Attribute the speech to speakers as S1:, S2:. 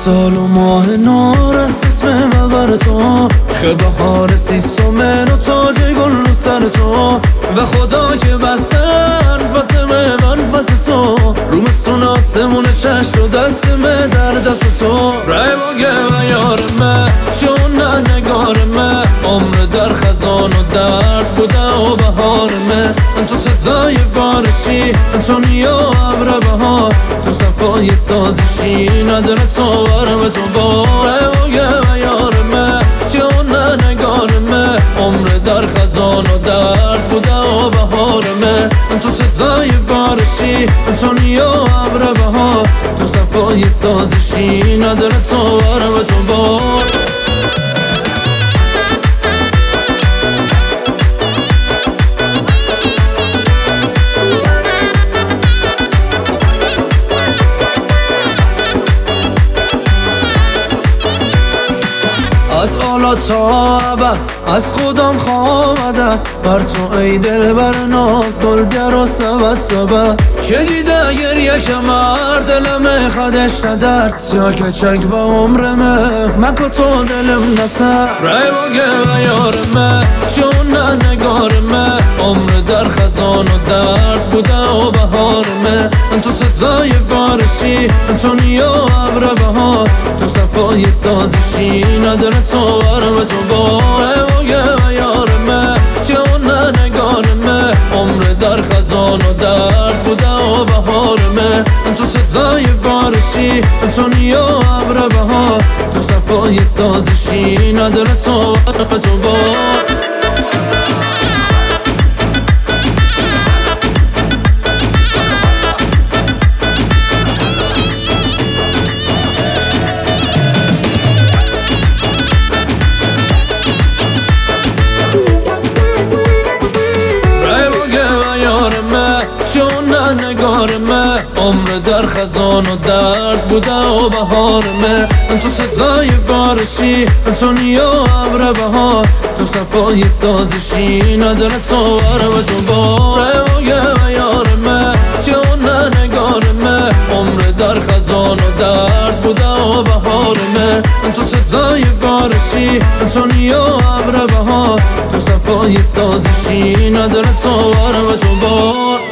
S1: سال و ماه نارفت اسم و بر تو خه بهار سیستم و تاج گل رو سر تو و خدا که بسر فسمه من فس تو رو مسون آسمون چشم و دستمه در دست تو ریوگه و یارمه چون نه نگارمه عمر در خزان و درد بوده و بهارمه تو صدای بارشی تو نیا عبر بهار تو صفای سازشی نداره تو ورم تو با ریوگه و یارمه چون نه نگارمه عمر در خزان و درد بوده و بهارمه تو صدای بارشی تو نیا عبر بهار تو صفای سازشی نداره تو ورم تو با از آلا تا ابد از خودم خواهدم بر تو ای دل بر ناز گلگر و سبت که دیده گریه کمر دلم خودش ندرد یا که چنگ و عمرمه مکو تو دلم نسر ریوگه و یارمه چون نه نگارمه عمر در خزان و درد بوده و بهارمه تو صدای بارشی تو نیا عبر بهار تو صفای سازشی نداره تو ورم تو با ریوگه و یارمه چون نه نگارمه عمر در خزان و درد بوده و بهارمه تو صدای بارشی تو نیا عبر بهار تو صفای سازشی نداره تو ورم تو با چون نه نگارمه عمر در خزان و درد بوده و بهارمه تو صدای بارشی تو نیا عبر بهار تو صفای سازشی نداره تو ورم تو با ریوگه و یارمه چون نه نگارمه عمر در خزان و درد بوده و بهارمه تو صدای بارشی تو نیا عبر بهار تو صفای سازشی نداره تو ورم تو با